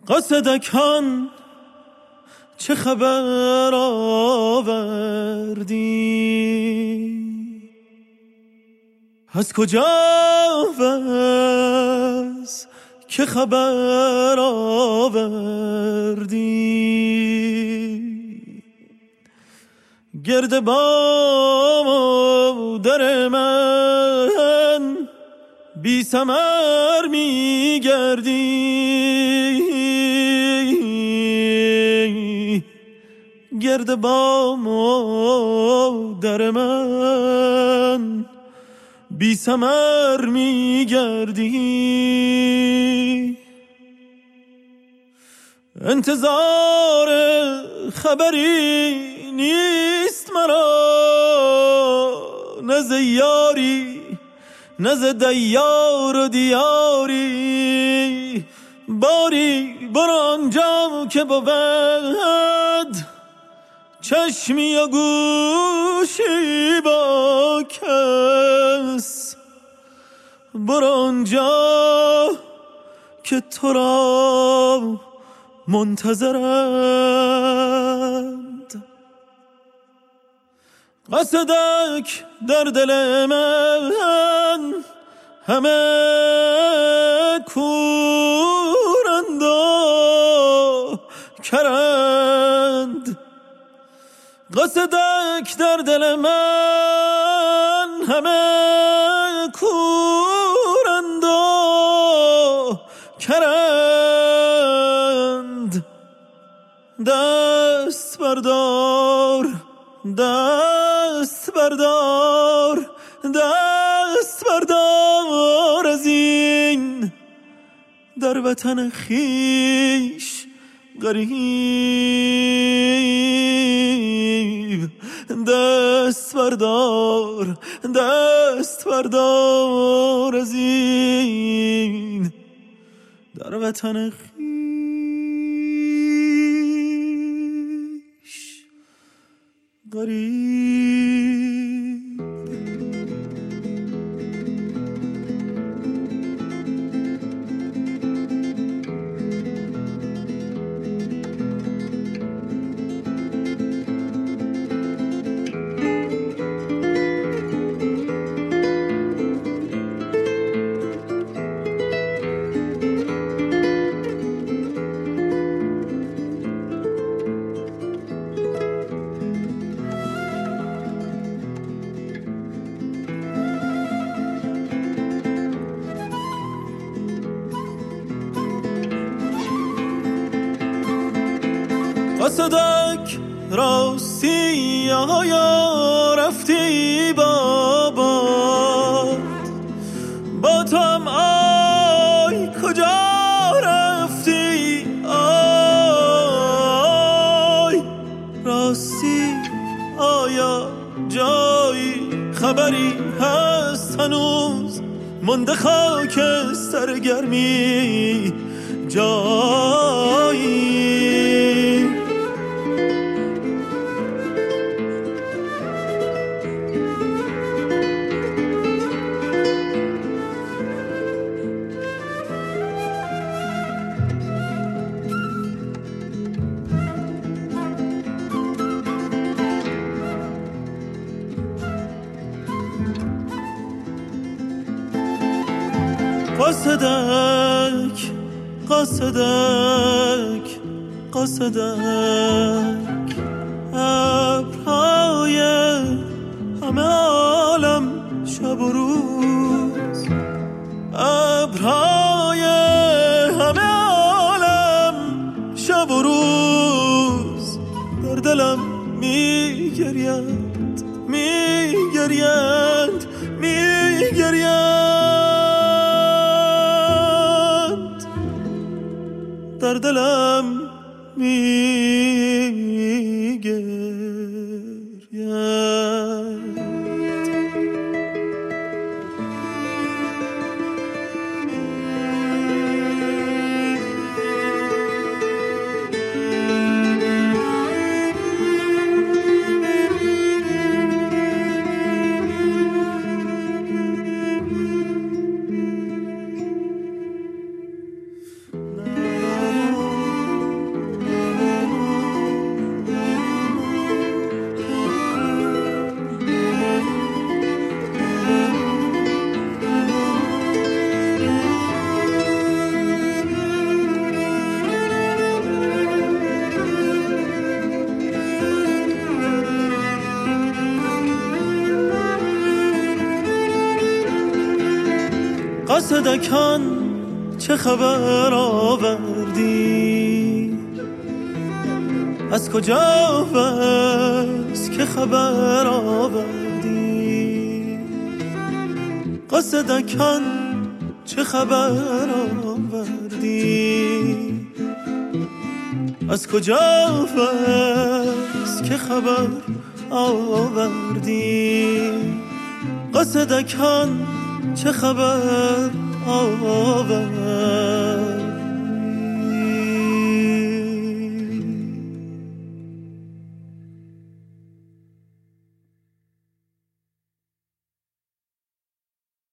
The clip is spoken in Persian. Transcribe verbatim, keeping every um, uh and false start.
قاصدکان چه خبر آوردی؟ از کجا و از که خبر آوردی؟ گرد بام و در من بی ثمر می گردی، گرد بام و در من بی ثمر می گردی. انتظار خبری نیست مرا، نه ز یاری نه ز دیار و دیاری. باری برو آنجا که بود چشمی و گوشی با کس، برو آنجا که تو را منتظرند. قاصدک در دل من همه کورند و کرند، قاصدک در دل من همه کورند و کرند. دست بردار دست بردار دست بردار از این در وطن خیش غریب. دست بردار دست بردار از این در وطن خیش غریب. قاصدک راستی آیا رفتی بابا با تو هم آی کجا رفتی؟ آی راستی آیا جایی خبری هست هنوز مونده خاک سرگرمی جایی؟ قاصدک قاصدک قاصدک ابرهای همه عالم شب و روز، ابرهای همه عالم شب و روز در دلم میگریند میگریند میگریند در دلم میگریند. قاصدکان چه خبر آوردی؟ از کجا بس که خبر آوردی؟ قاصدکان چه خبر آوردی؟ از کجا بس که خبر آوردی؟ قاصدکان چه خبر آوردی؟